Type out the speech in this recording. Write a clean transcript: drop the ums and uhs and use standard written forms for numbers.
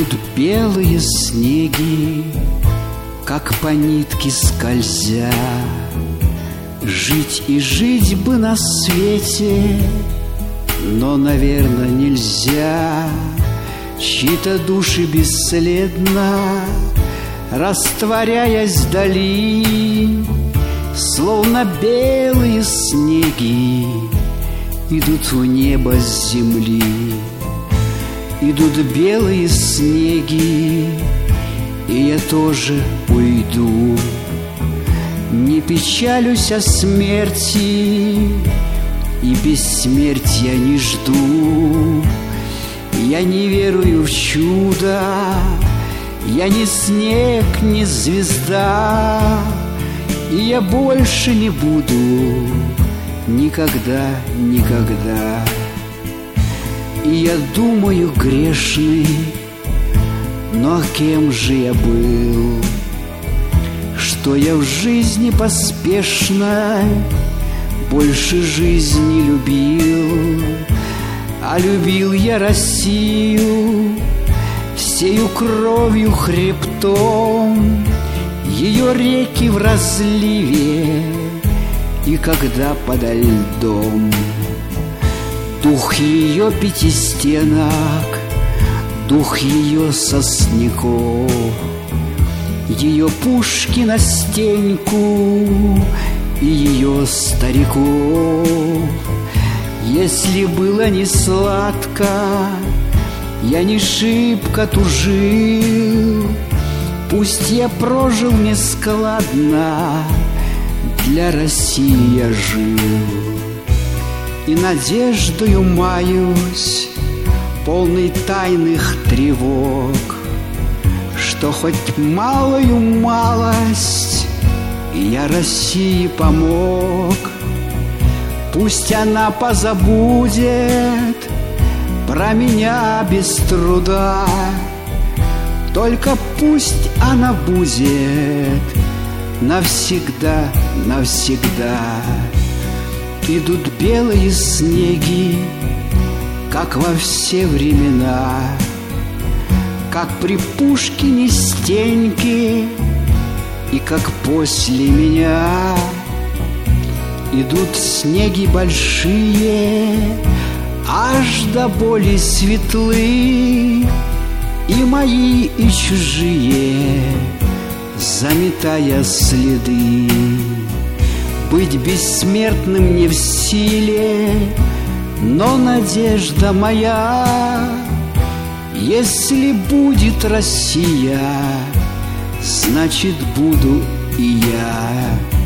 Идут белые снеги, как по нитке скользя. Жить и жить бы на свете, но, наверное, нельзя. Чьи-то души бесследно, растворяясь вдали, словно белые снеги, идут в небо с земли. Идут белые снеги, и я тоже уйду. Не печалюсь о смерти, и бессмертия не жду. Я не верую в чудо, я не снег, не звезда, и я больше не буду никогда, никогда. И я думаю, грешный, но кем же я был, что я в жизни поспешной больше жизни любил. А любил я Россию всею кровью хребтом, ее реки в разливе и когда подо льдом. Дух ее пятистенок, дух ее сосняков, ее пушки на стеньку и ее стариков. Если было не сладко, я не шибко тужил, пусть я прожил нескладно, для России я жил. И надеждою маюсь, полный тайных тревог, что хоть малую малость я России помог. Пусть она позабудет про меня без труда, только пусть она будет навсегда, навсегда. Идут белые снеги, как во все времена, как при Пушкине Стеньке и как после меня. Идут снеги большие, аж до боли светлы, и мои, и чужие, заметая следы. Быть бессмертным не в силе, но надежда моя, если будет Россия, значит буду и я.